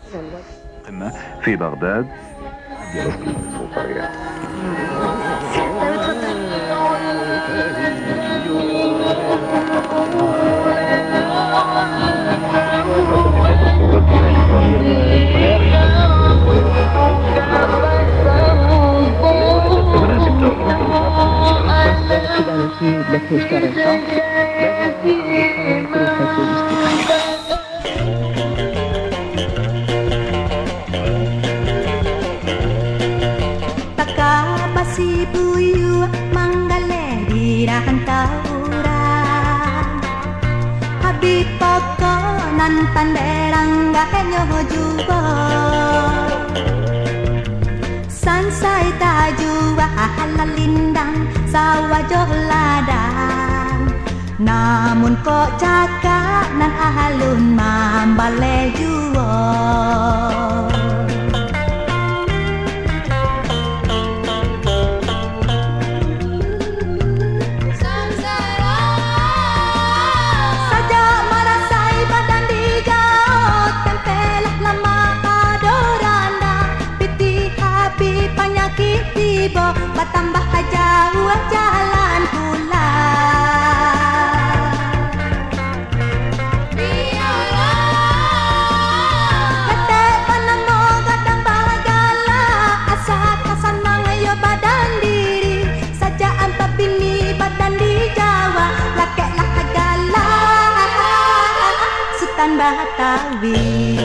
في بغداد. Buyu manggale dirahan tauran Habib poko nan tanderang gahenyo juba Sansai tajua halalindang sawajoh ladang Namun kok cakap nan ahalun mambale juo Bertambah jauh jalan pula Ketek panamo gadang bahagala Asal kasanang yo badan diri Saja ampa bini badan di Jawa Lakeklah hagala Sultan Batawi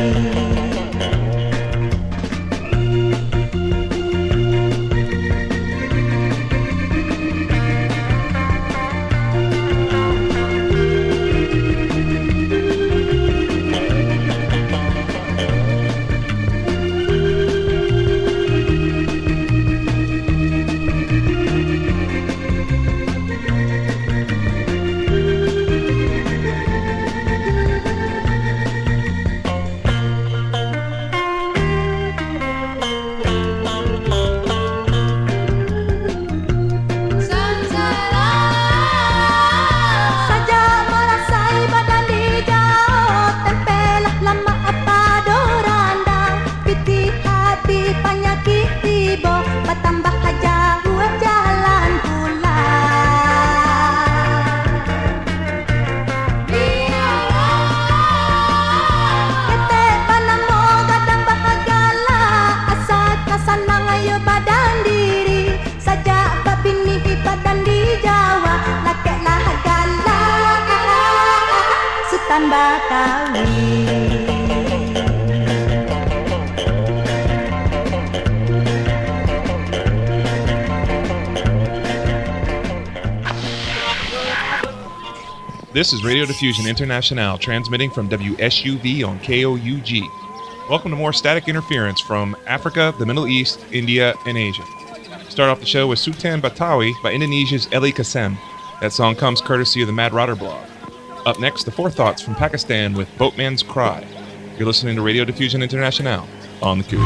This is Radio Diffusion International, transmitting from WSUV on KOUG. Welcome to more static interference from Africa, the Middle East, India, and Asia. Start off the show with Sultan Batawi by Indonesia's Eli Kasem. That song comes courtesy of the Mad Rotter blog. Up next, the Forethoughts from Pakistan with Boatman's Cry. You're listening to Radio Diffusion International on the Cube.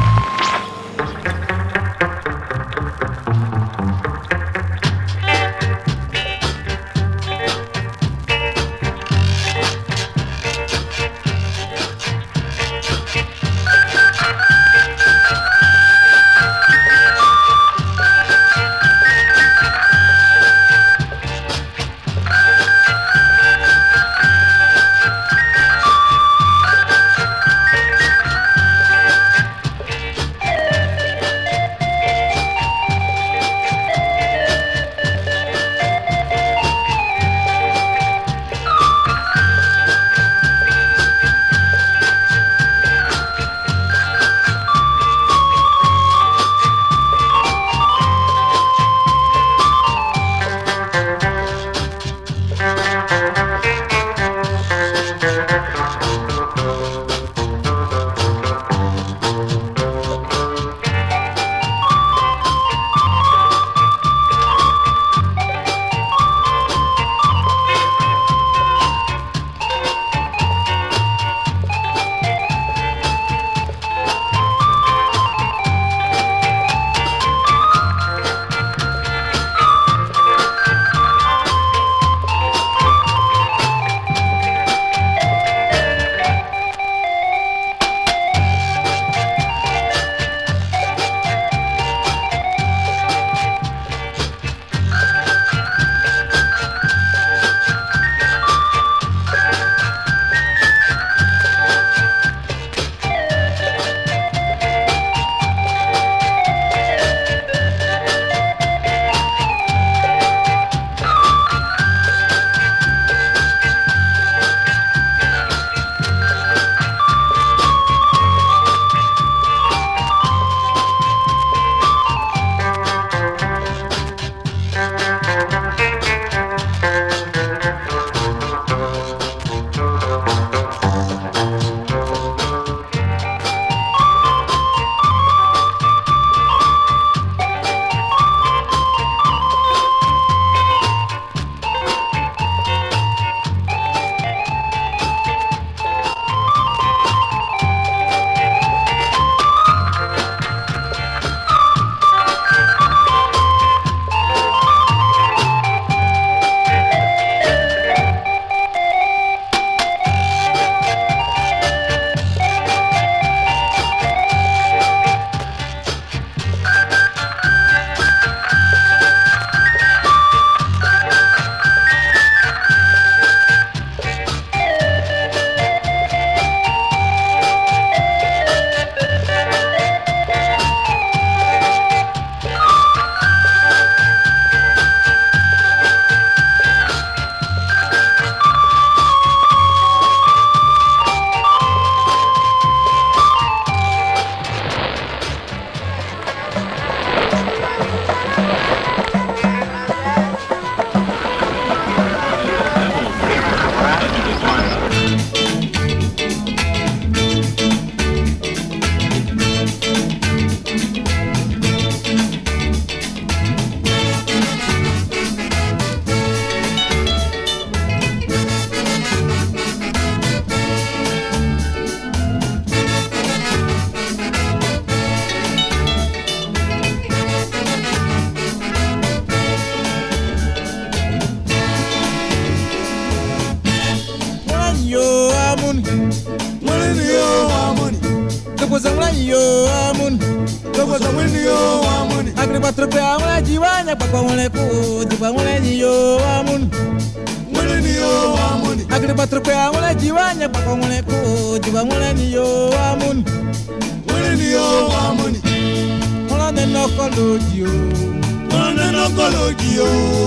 Tukusamula yo amun. Tukusamula yo amun. Agri patrupe amula jiwanya pakwa mule ku. Jiwa mule yo amun. Mule yo amun. Agri patrupe amula jiwanya pakwa mule ku. Jiwa mule yo amun. Mule yo amun. Mula neno kolojio. Mula neno kolojio.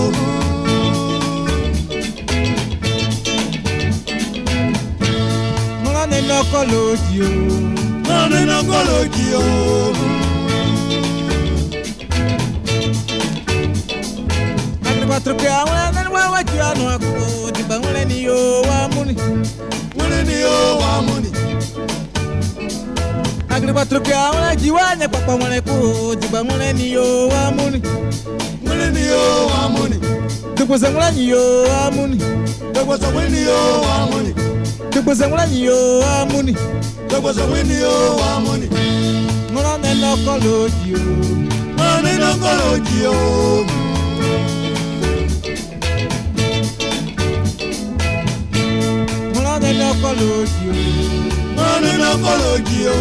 Neno kolojio, neno kolojio. Agri patrupe amula neno wajiano ako. Jiba mule ni yo amuni. Mule ni yo amuni. Agri patrupe amula jiwanya papa mule ku. Jiba mule ni yo amuni. Mule ni yo amuni. Tukusa mule ni yo amuni. Tukusa mule ni yo amuni. Tukusa mule ni yo amuni. Tukusa mule ni yo amuni. Mula neno kolojio. Mula neno kolojio. Mula neno kolojio. Mula neno kolojio.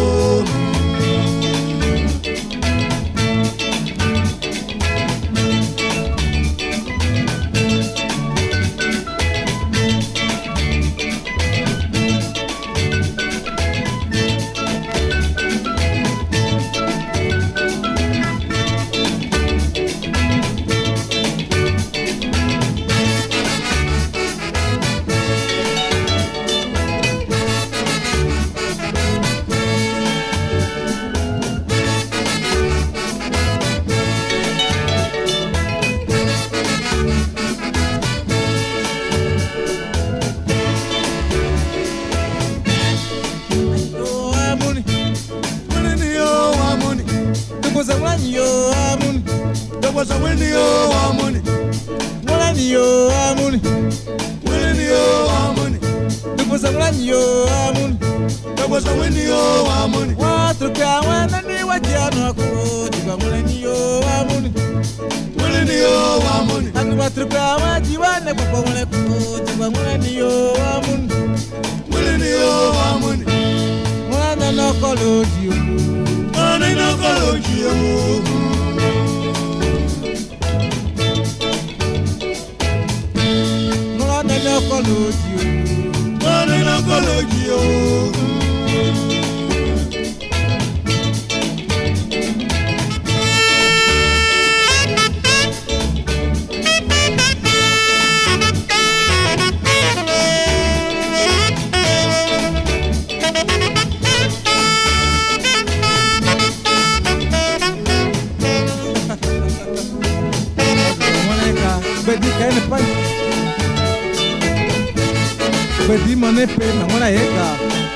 Pedi manepe na mwana eka.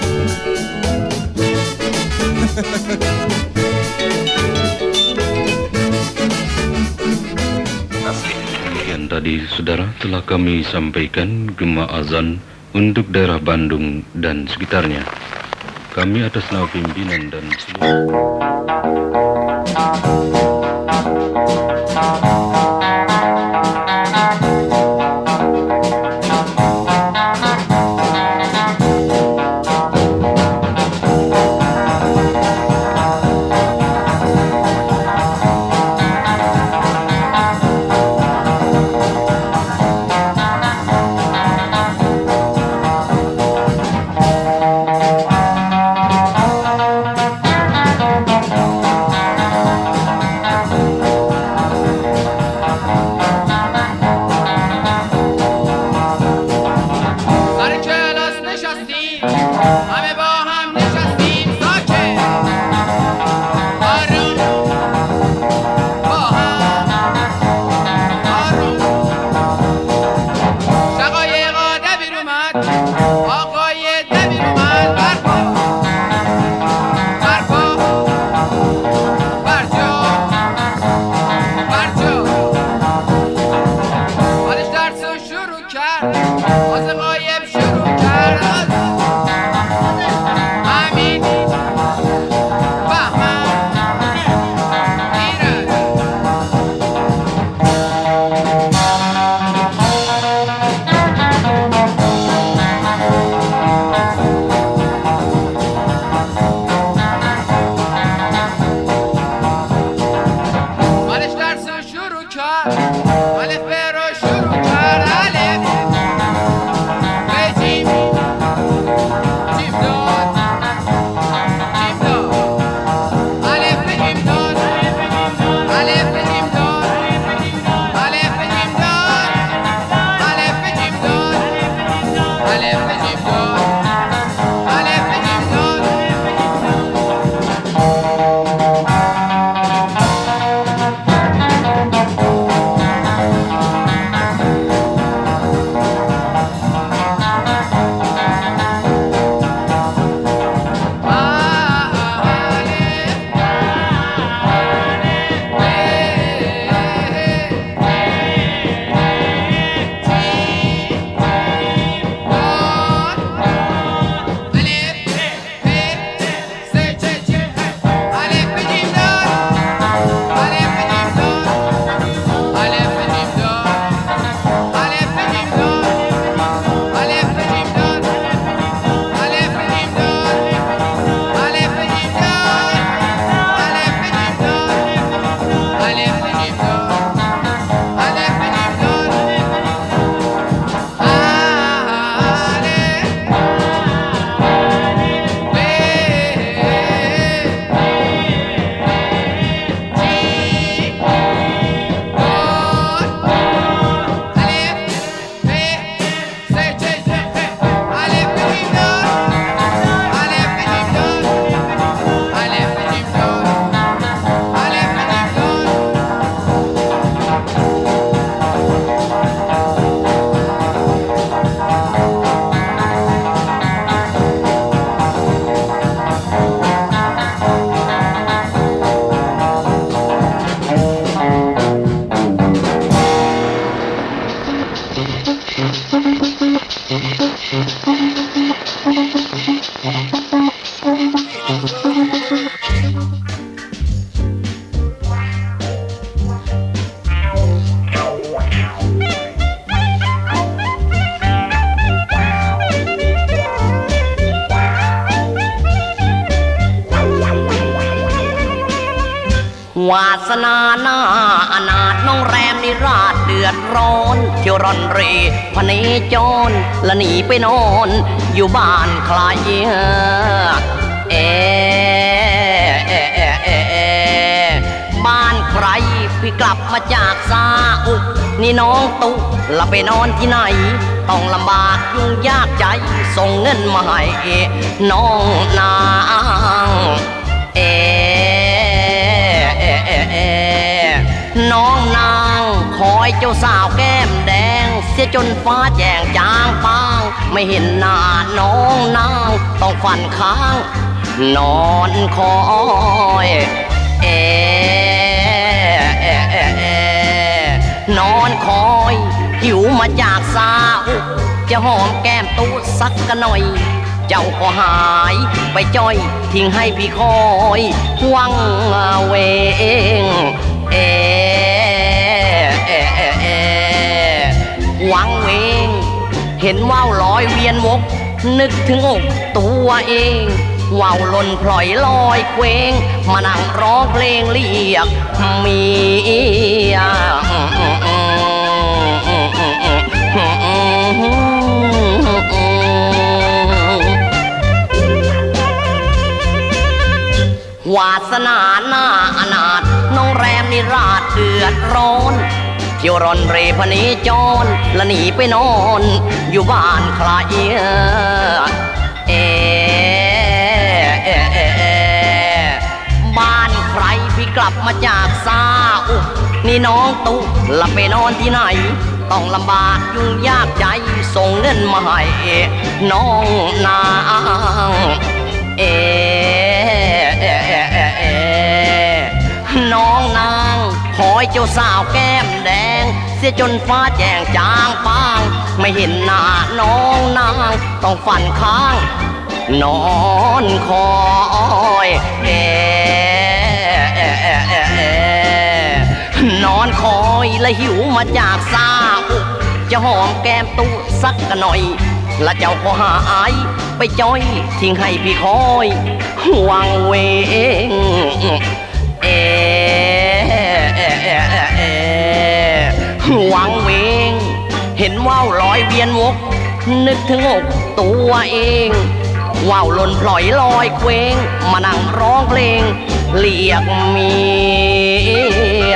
Yang tadi saudara telah kami sampaikan gema azan untuk daerah Bandung dan sekitarnya. Kami atas nama pimpinan dan seluruh วาสนาหน้าอนาถน้องแรมนิราชเดือดร้อนเที่ยวร่อนเร่พเนจรและหนีไปนอนอยู่บ้านใครบ้านใครพี่กลับมาจากซาอุนี่น้องตุ๊กละไปนอนที่ไหนต้องลำบากยุ่งยากใจส่งเงินมาให้น้องนางน้องนางคอยเจ้าสาวแก้มแดงเสียจนฟ้าแจ้งจางปางไม่เห็นหน้าน้องนางต้องฝันค้างนอนคอยนอนคอยหิวมาจากซาอุจะหอมแก้มตู้สักกันหน่อยเจ้าก็หายไปจ้อยทิ้งให้พี่คอยวังเวงวังเวงเห็นว่าวลอยเวียนวกนึกถึงอกตัวเองว่าวหล่นพลอยลอยเคว้งมานั่งร้องเพลงเรียกเมียวาสนาหน้าอนาถน้องแรมนิราชเดือดร้อนเที่ยวร่อนเร่พเนจรและหนีไปนอนอยู่บ้านใครบ้านใครพี่กลับมาจากซาอุนี่น้องตุ๊กละไปนอนที่ไหนต้องลำบากยุ่งยากใจส่งเงินมาให้น้องนางน้องนางคอยเจ้าสาวแก้มแดงเสียจนฟ้าแจ้งจางปางไม่เห็นหน้าน้องนางต้องฝันค้างนอนคอยนอนคอยและหิวมาจากซาอุจะหอมแก้มตู้สักกันหน่อยและเจ้าก็หายไปจ้อยทิ้งให้พี่คอยวังเวงวังเวงเห็นว่าวลอยเวียนวกนึกถึงอกตัวเองว่าวหล่นพลอยลอยเคว้งมานั่งร้องเพลงเรียกเมีย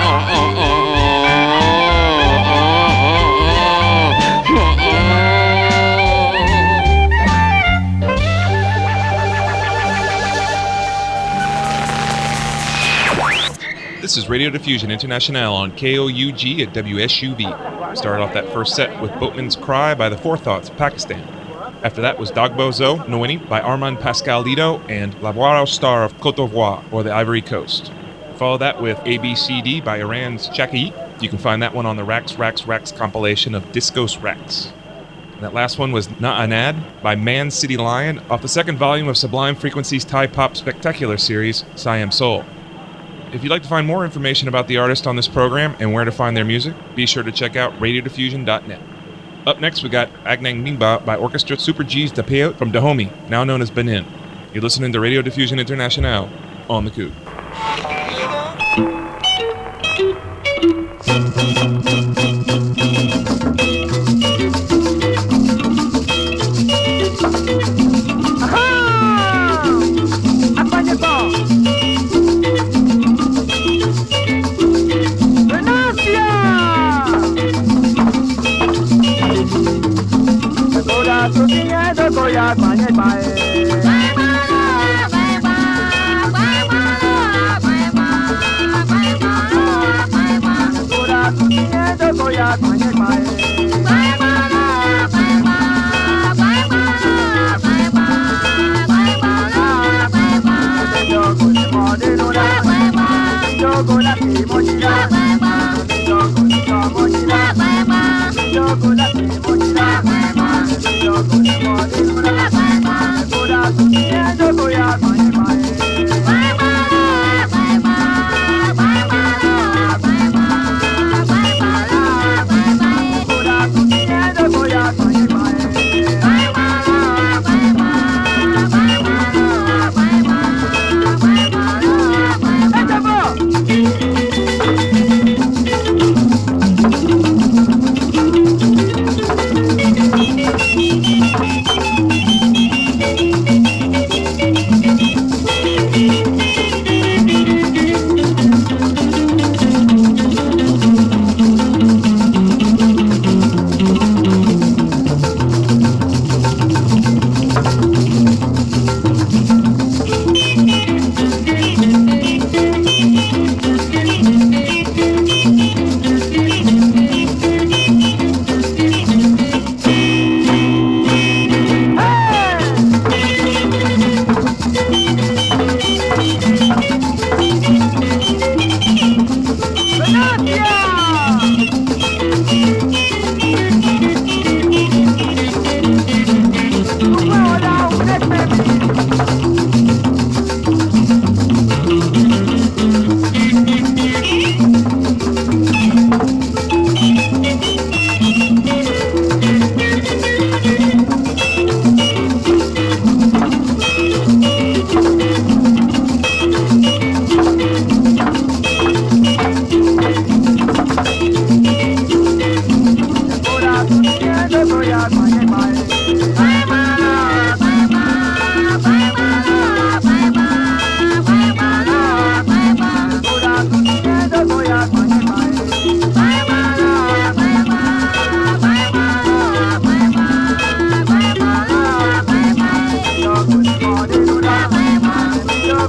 This is Radio Diffusion International on KOUG at WSUV. Started off that first set with Boatman's Cry by the Forethoughts, Pakistan. After that was Dagbo Zo Noeni by Armand Pascal-Lido and La Boire Star of Côte d'Ivoire, or the Ivory Coast. Follow that with ABCD by Iran's Chaki. You can find that one on the Rax compilation of Discos Rax. And that last one was Na'anad by Man City Lion off the second volume of Sublime Frequencies Thai Pop Spectacular series, Siam Soul. If you'd like to find more information about the artist on this program and where to find their music, be sure to check out radiodiffusion.net. Up next, we got Agnang Mingba by Orchestra Super G's Dapeo from Dahomey, now known as Benin. You're listening to Radio Diffusion International on the Coop. Bye.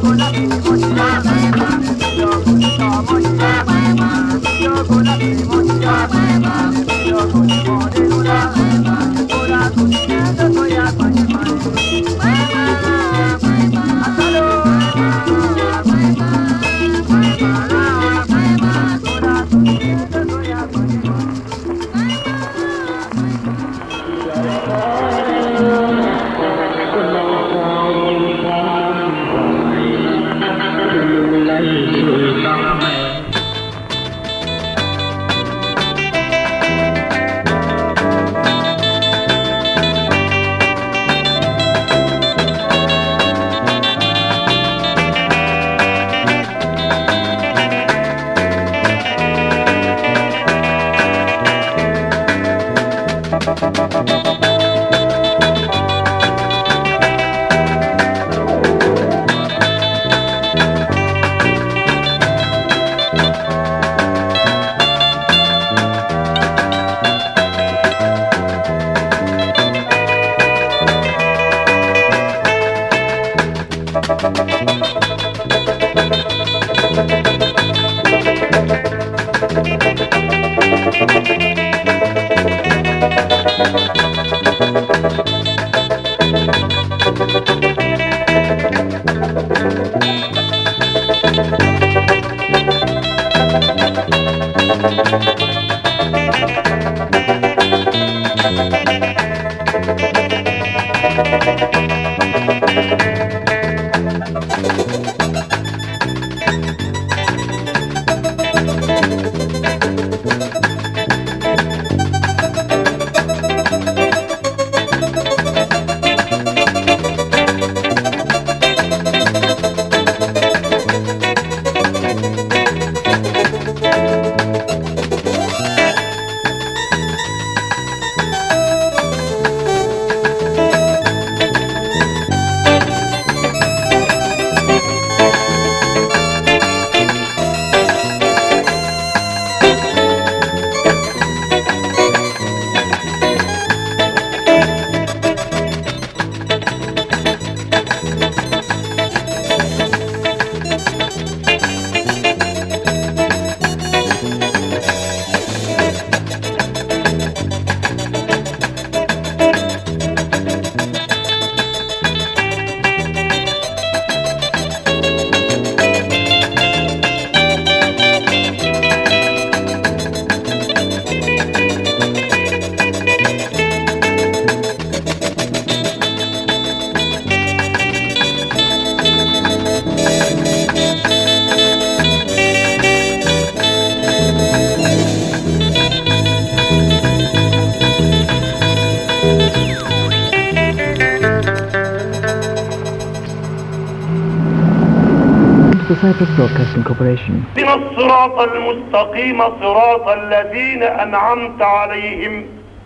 Cyprus Broadcasting Corporation. اهدنا الصراط المستقيم صراط الذين أنعمت عليهم.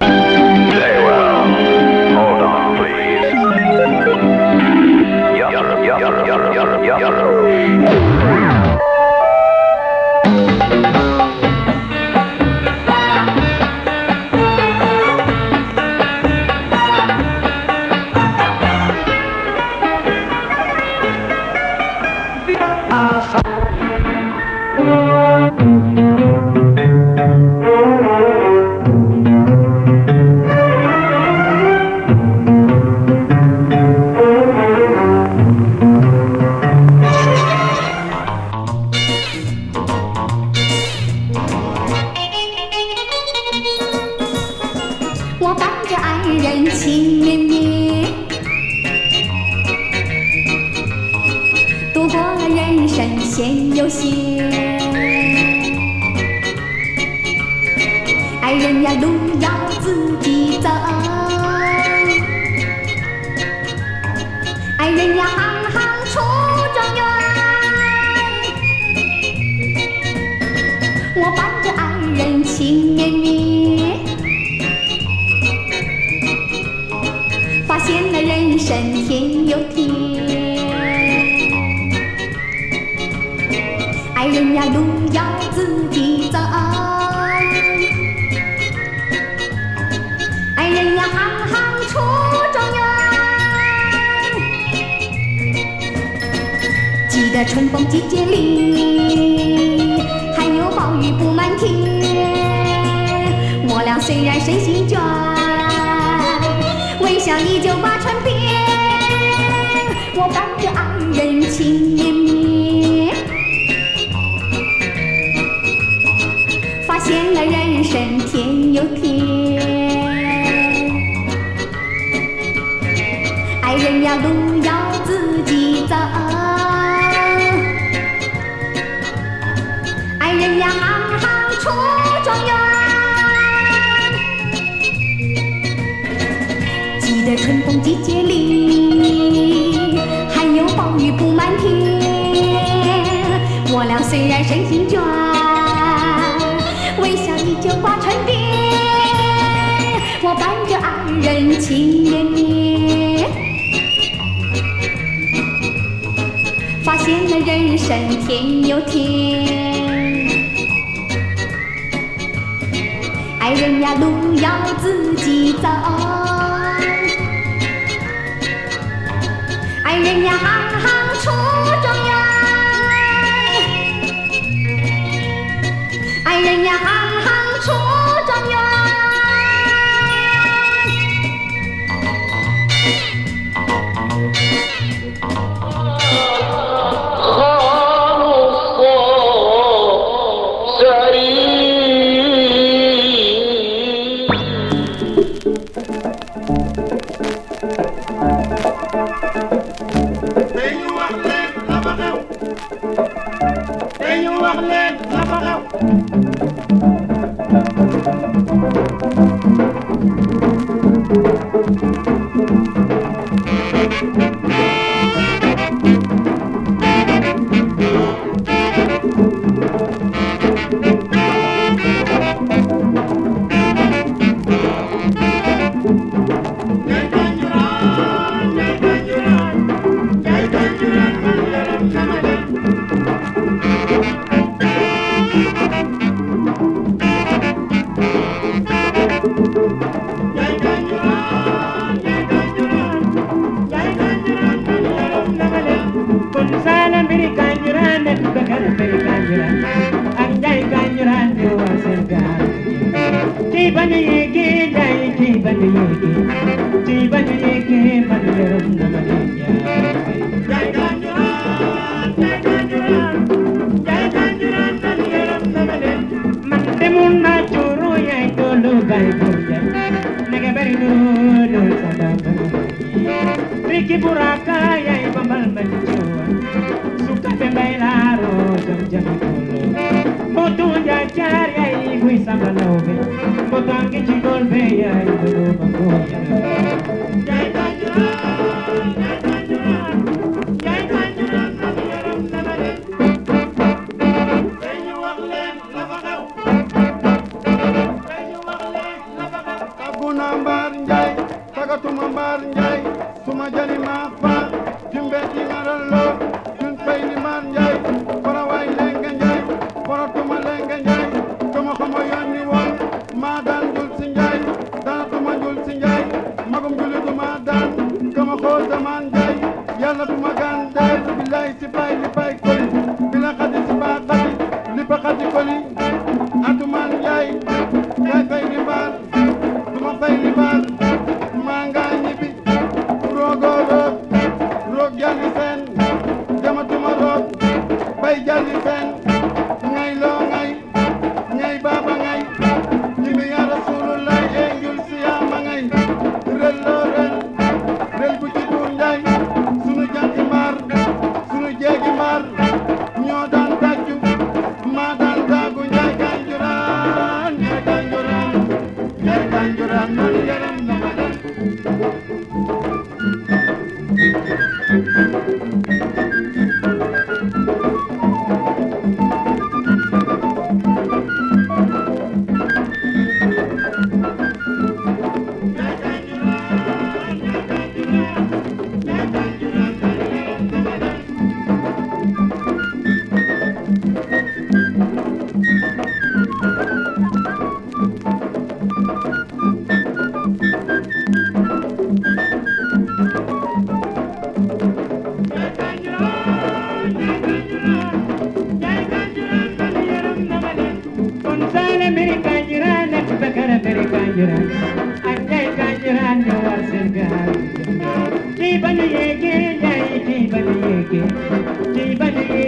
Very well. Hold on, please. 记得春风季节里，还有暴雨布满天。我俩虽然身心倦，微笑依旧挂唇边。我伴着爱人情绵绵，发现了人生甜又甜。爱人呀，路要自己走。爱人呀，行行出状元。记得春风季节里，还有暴雨布满天。我俩虽然身心倦，微笑依旧挂唇边。我伴着爱人情绵绵，发现了人生甜又甜。爱人呀，路要自己走。爱人呀，行行出状元。爱人呀，行行出状元。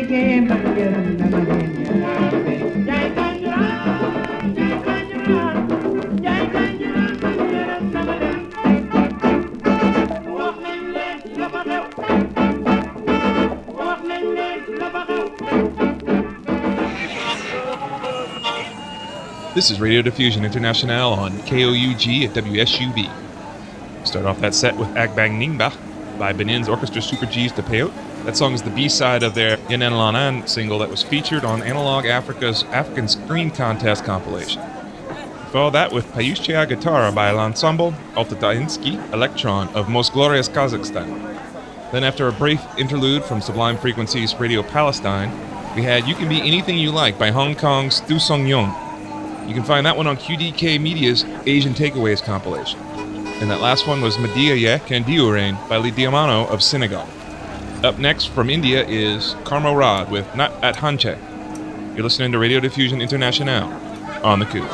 This is Radio Diffusion International on KOUG at WSUV. Start off that set with Agbang Ningbach by Benin's Orchestra Super G's de Peyote. That song is the B-side of their Yenen Lanan single that was featured on Analog Africa's African Screen Contest compilation. Follow that with Payushchia Guitarra by l'ensemble Altatainski Electron of Most Glorious Kazakhstan. Then after a brief interlude from Sublime Frequencies Radio Palestine, we had You Can Be Anything You Like by Hong Kong's Du Song Yong. You can find that one on QDK Media's Asian Takeaways compilation. And that last one was Medea Ye Kandiurain by Lee Diamano of Senegal. Up next from India is Karma Rod with Not at Hanche. You're listening to Radio Diffusion International on the Coup.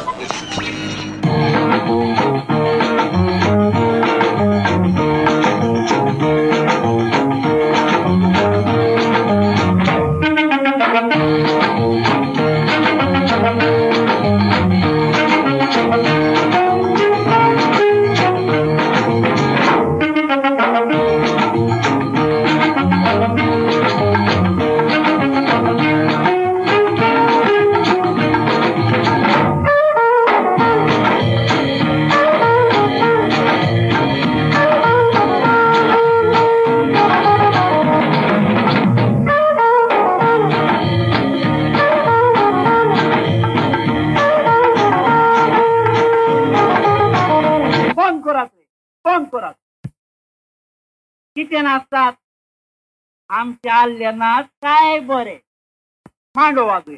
किती असतात आमच्या आल्याना काय बरे मांडो वाजूया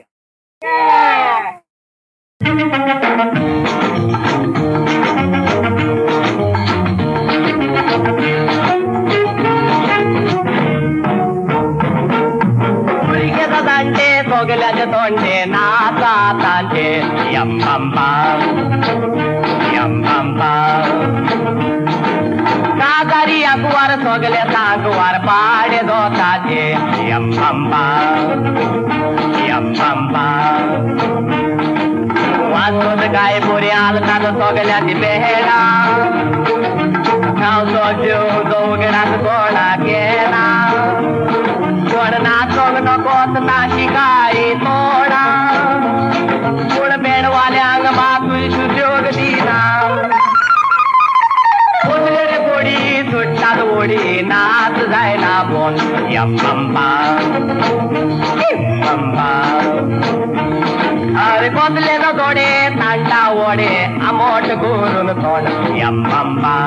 मुलग्याचा दांडे सोगल्याचे तोंडे नाचा तांडे यम्बा यम्बा कागारी अगवार सोगले सांगवार पाडे दोताचे यम्बा यम्बा वाचोद काय पुरी आलकात सोगल्याची बेहेडा खाव सोड्यो दोगडात कोणा केला कोण नाचोग नकोत नाशी काही तोडा कोण बेडवाल्यांग मातुय सुद्योग दिना सुट्टात ओढी नाच जायना बोन यम्बा यम्बा अरे कोतले न दोडे तांडा ओढे आमोट करून तोंड यम्बा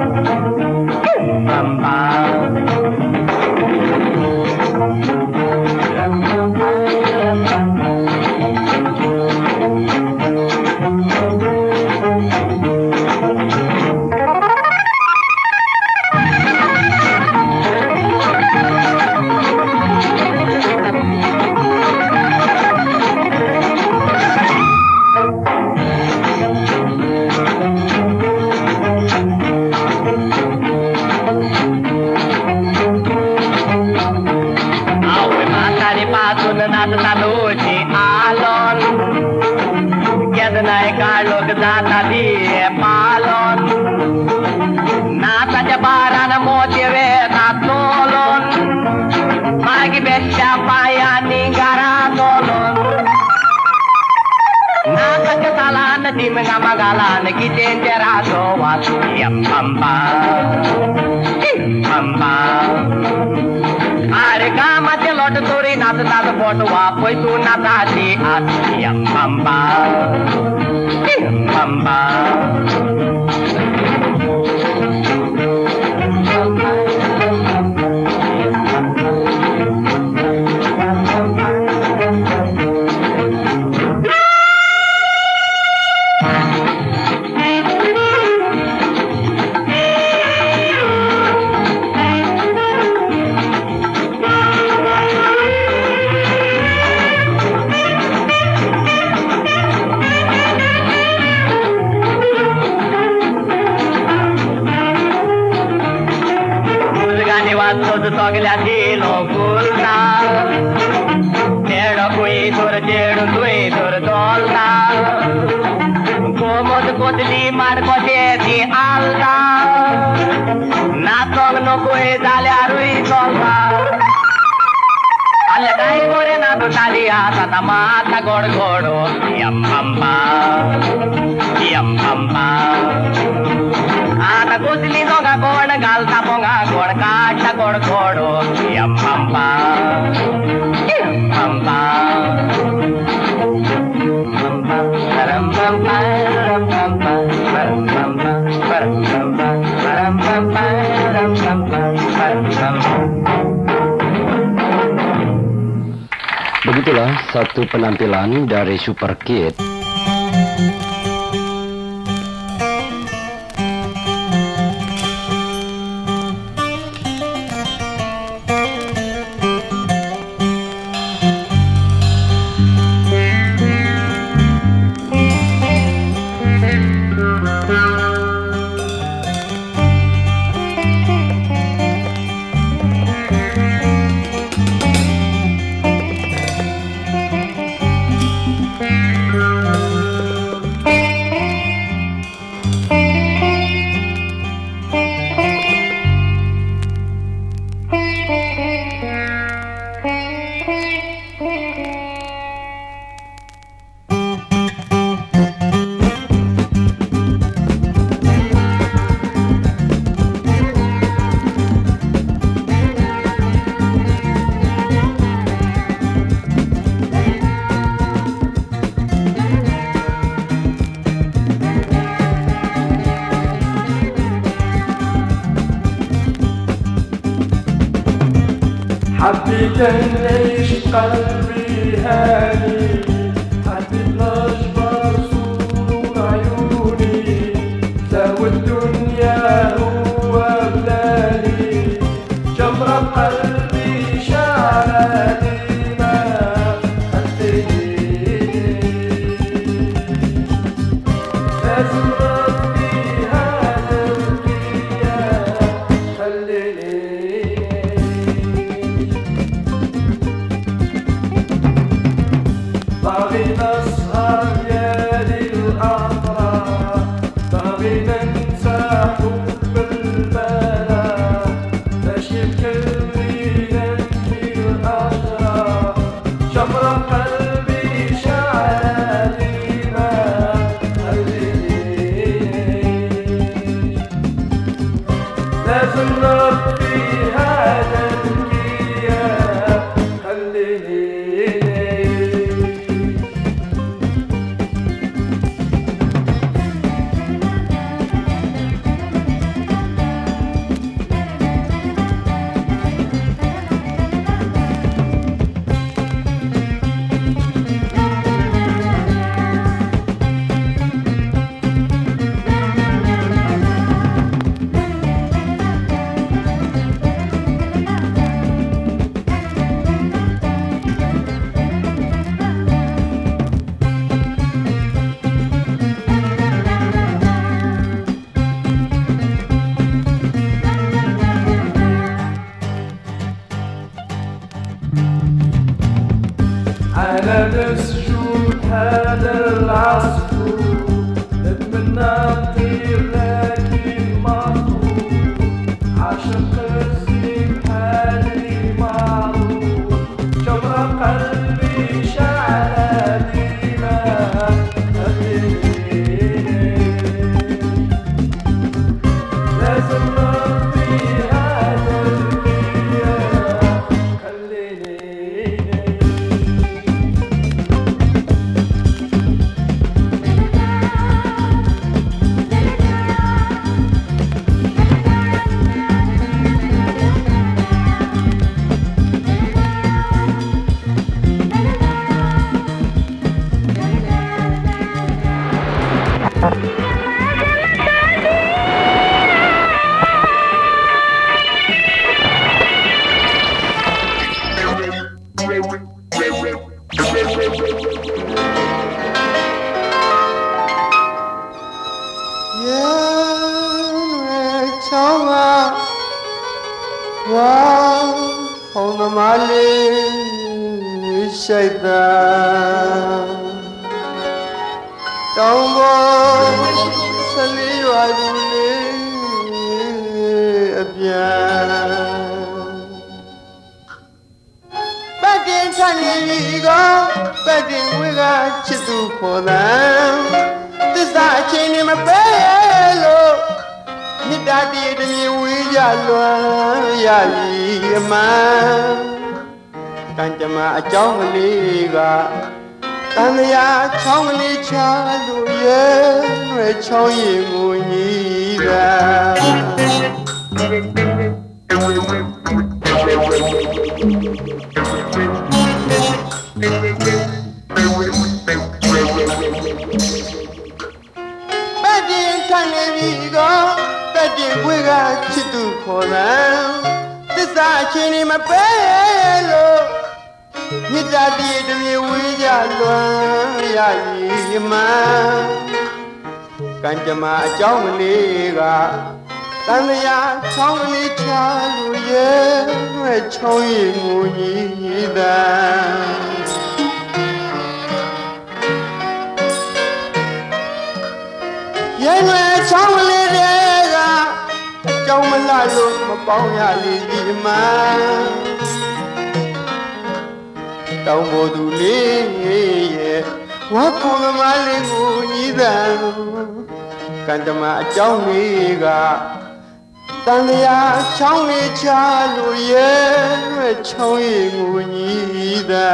यम्बा नाचोची आलोन केदनाय काढलोक जाता दिये पालोन नाचाच्या बारान मोचे वेता तोलोन मागी बेश्या पायांनी गारा तोलोन नाचाच्या तालान दिमगा मगालान कितेंचे राजो वाचू यम्बा यम्बा अरे कामाचे लोट चोरी नाचतात पोटवा पैसू नाचाची आत यम्बा यम्बा सोगल्या दिलो फुलना Dai gore na to talia ta tamata gor goro yam pampa Ata kusli doga gor gal ta ponga gor kaata gor goro yam pampa Begitulah satu penampilan dari Super Kid. حبيت نعيش قلبي هاني حبيت نجبر سرور عيوني ساوى الدنيا هو بلادي جمرة قلبي شعلة ديما خليني لازم ربي هذا القيام خليني باغي نسهر ليالي الأطراف باغي ننسى حب البلد ماشي بكلمي نبكي الأشراف جمرة قلبي شعلة ديما خليني لازم نربي هذا الكيان خليني على مسجون هذا العصفور نتمنى نطير لكن مطروح عاشق الزين حالي معروف جمرة قلبي شعلة ديما خليني لازم نربي هذا الكيان خليني وحرم عليه الشيطان تعمر سلي وعدولي أبيان بدي ရင်ထနေပြီကောပတ်တင်ဝေကချစ်သူခေါ်တယ်သစ္စာအချင်းနဲ့မပဲလို့မြတ်တာတည်းတည်းဝေးကြလွမ်းရပြီအမှန်ကံကြမ္မာအကြောင်းကလေးကတန်လျာချောင်းကလေးချလို့ရဲ့ရွယ်ချောင်းရင်ကိုညီးတာပတ်တင်ထနေပြီကောပတ်တင်ခွေကချစ်သူခေါ်တယ်သစ္စာအချင်းနဲ့မပဲလို့မြတ်တာတည်းတည်းဝေးကြလွမ်းရည်မှန်ကံကြမ္မာအကြောင်းကလေးကတန်လျာချောင်းကလေးချလို့ရဲ့ချောင်းရင်ကိုညီးတာရဲ့ရွယ်ချောင်းကလေးကအကြောင်းမလှလို့မပေါင်းရလိမ့်မှန်တောင်းပေါ်သူလေးရဲ့ဝါကုလမလေးကိုညီးတာကံတမအကြောင်းလေးကတန်လျာချောင်းလေးချလို့ရဲ့ချောင်းရင်ကိုညီးတာ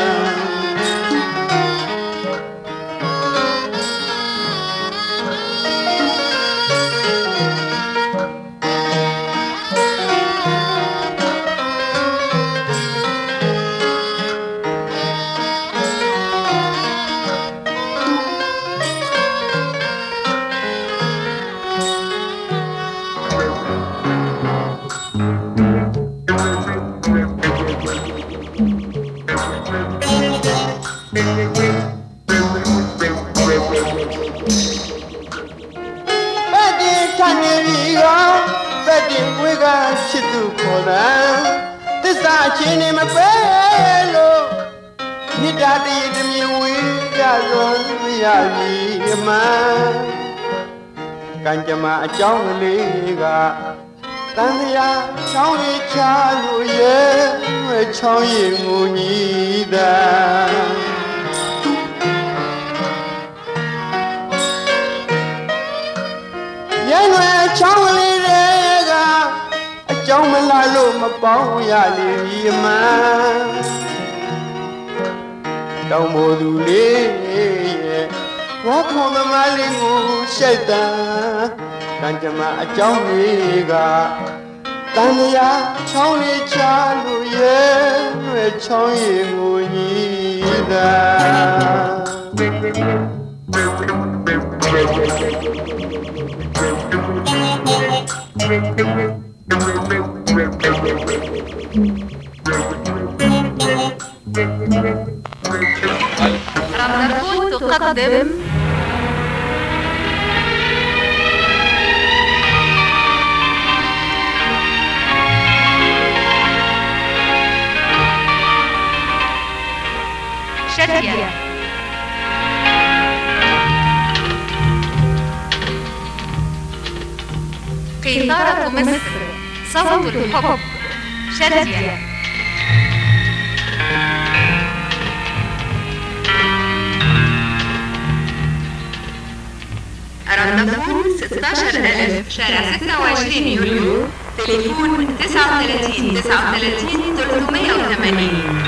ချစ်သူခေါ်တယ်သစ္စာချင်းနဲ့မပဲလို့မြတ်တာတည်းတည်းဝေးကြလွန်ရပြီအမှန်ကံကြမ္မာအကြောင်းကလေးကတန်လျာချောင်းလေးချလို့ရဲ့ချောင်းရင်ကိုညီးတာရဲ့ရွယ်ချောင်းလေးကြောင်းမလာလို့မပေါင်းရလေပြီအမှန်တောင်းပေါ်သူလေးရဲ့ဝါခုံသမားလေးကိုရှိုက်တာကံကြမ္မာအကြောင်းလေးကတန်လျာချောင်းလေးချလို့ရဲ့ချောင်းရင်ကိုညီးတာ رمضان تقدم شادية قيثارة مصر صوت الحب شادية رندفون 16000 شارع 26 يوليو تليفون 39 39 380.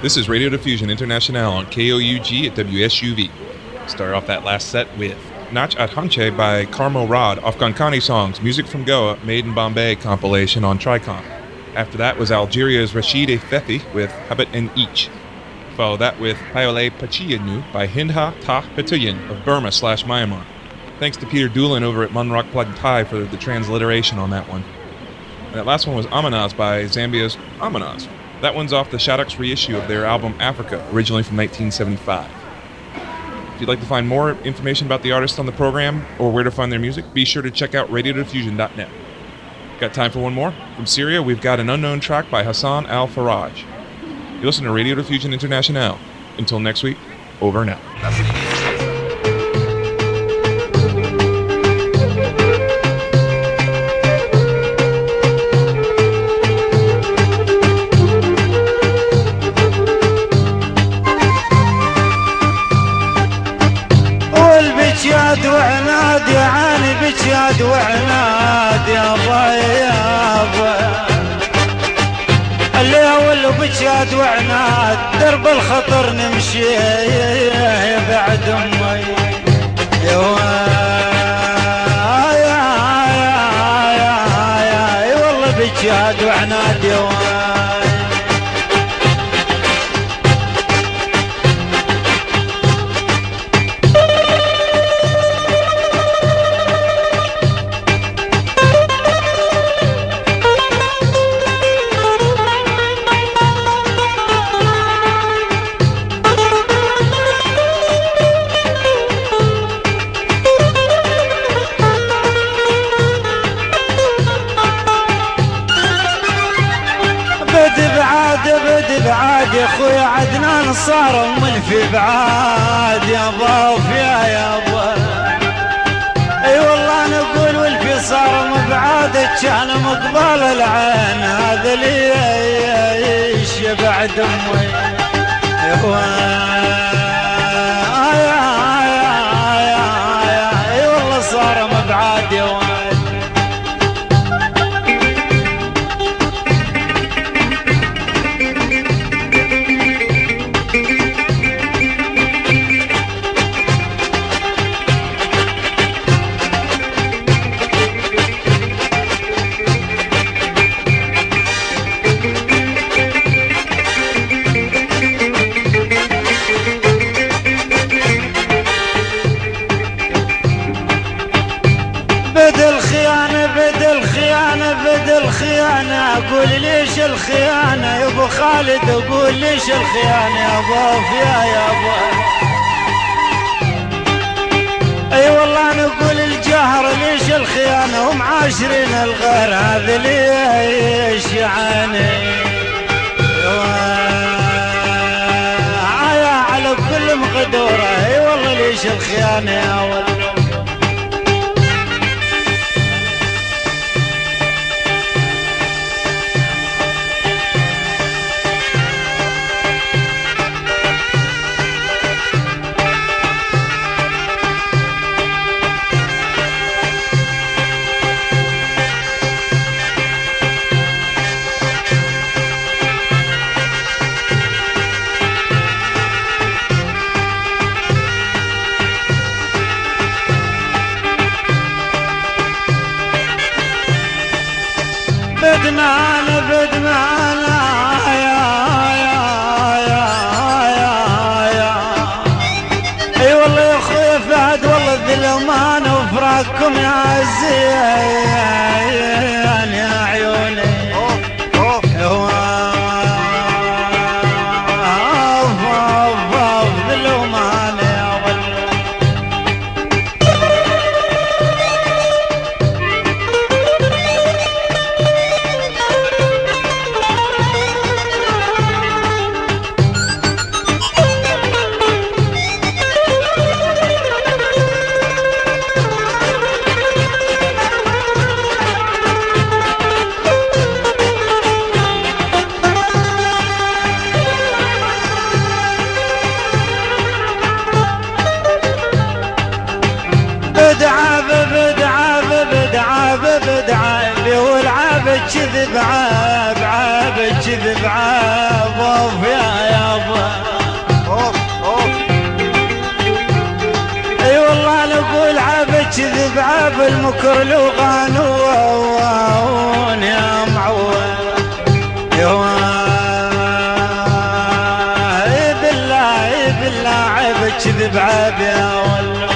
This is Radio Diffusion International on KOUG at WSUV. Start off that last set with Nach At Hanche by Carmo Rod off Konkani Songs, Music from Goa, Made in Bombay compilation on Tricon. After that was Algeria's Rashid Fethi with Habit and Each. Follow that with Payole Pachiyanu by Hindha Tah Patuyan of Burma/Myanmar. Thanks to Peter Doolin over at Munrock Plug Thai for the transliteration on that one. And that last one was Amanaz by Zambia's Amanaz. That one's off the Shaddocks reissue of their album Africa, originally from 1975. If you'd like to find more information about the artists on the program or where to find their music, be sure to check out radiodiffusion.net. Got time for one more? From Syria, we've got an unknown track by Hassan Al-Faraj. You listen to Radio Diffusion International. Until next week, over and out. بجاد وعناد يا عاني بجاد وعناد يا ضيابا اللي بجاد وعناد درب الخطر نمشي بعد امي يا والله بجاد وعناد يا بعاد يا خويا عدنان صار من في بعاد يا ضاف يا ضا اي والله نقول والفي صار مبعاد كان مقبال العين هذا لي ايش بعد امي يا اي والله صار مبعاد يا الخيانة أقول ليش الخيانة يا أبو خالد أقول ليش الخيانة يا ضاف يا أبو أي والله نقول الجهر ليش الخيانة هم عاشرين الغير هذا ليش يعني على كل مقدورة أي والله ليش الخيانة يا ولد بدمانا اي والله يا اخويا فهد والله ذي الامانه وفراقكم يا عزيان يا عيوني ذي الامانه يا كذب عاب كذب عاب يا بعاب المكر لغانون يا معود بالله عيب كذب عاب يا ولو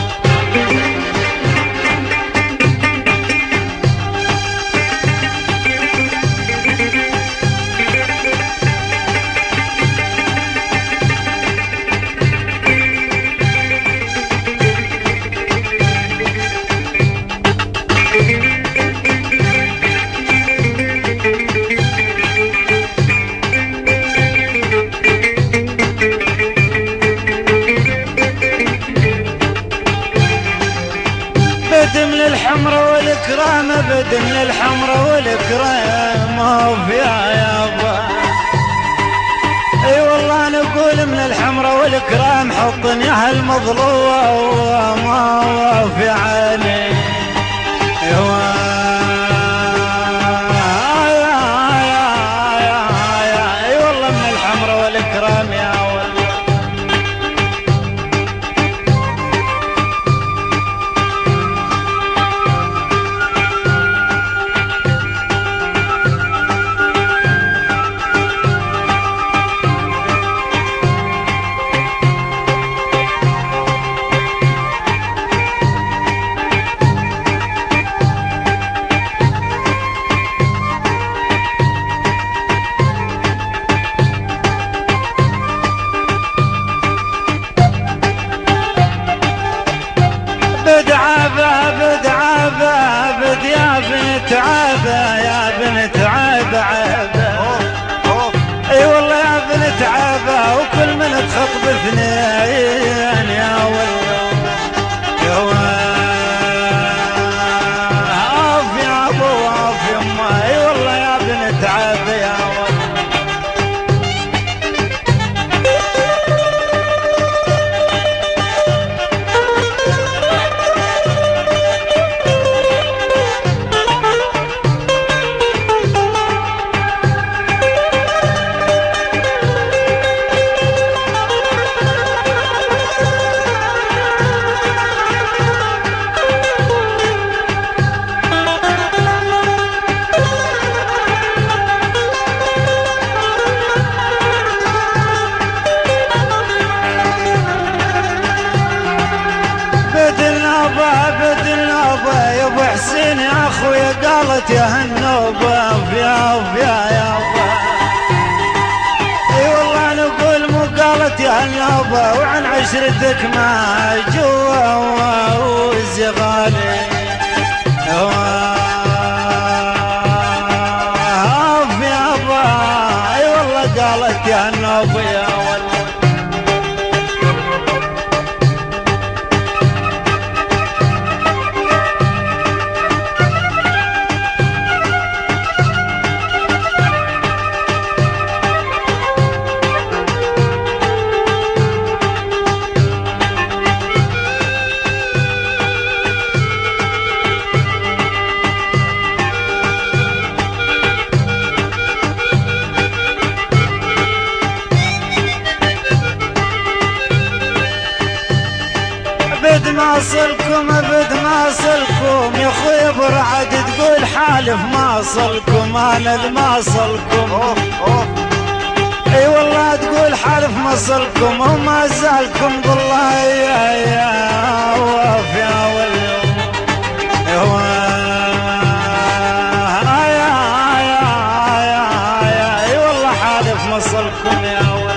بدم للحمرة والكرام بدم للحمرة والكرام يا با اي والله نقول من الحمرة والكرام حطني يا المظلوم ما في عيني اي والله من الحمرة والكرام يا والله بد يا بنت عابة يا بنت عابة اي والله يا بنت عابة وكل من تخطب اثنين يا والله عاف يا ابو عاف يما اي والله يا بنت عابة يا والله يا ابو حسين يا اخويا قالت يا هالنوبه يا اي والله نقول مو قالت يا هالنوبه وعن عشرتك ما جوا والزغالي يا ابا اي والله قالت يا هالنوبه يا والله بد ما صلكم يا خويا برعد تقول حالف ما صلكم انا ما صلكم اي والله تقول حالف ما صلكم وما زالكم بالله يا وف يا ولو اي والله حالف ما صلكم يا ولو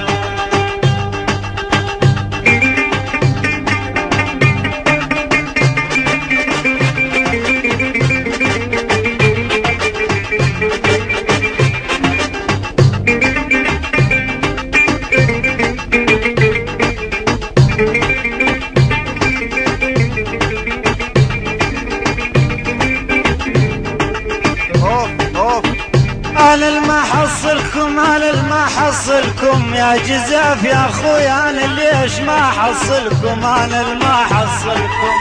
انا ما حصلكم يا جزاف يا اخويا انا ليش ما حصلكم انا ما حصلكم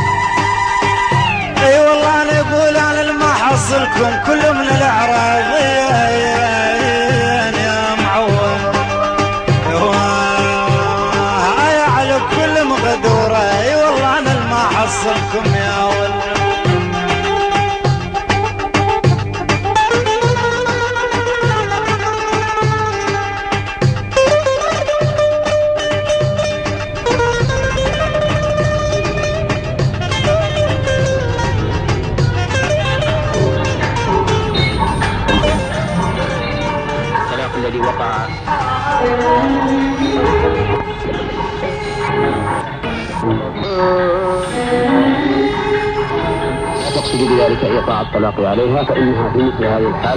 اي والله انا اقول انا ما حصلكم كل من الاعراضيين يا معود يا على كل مقدوره اي والله انا ما حصلكم يا يقصد بذلك إيقاع الطلاق عليها فإنها في مثل هذه الحال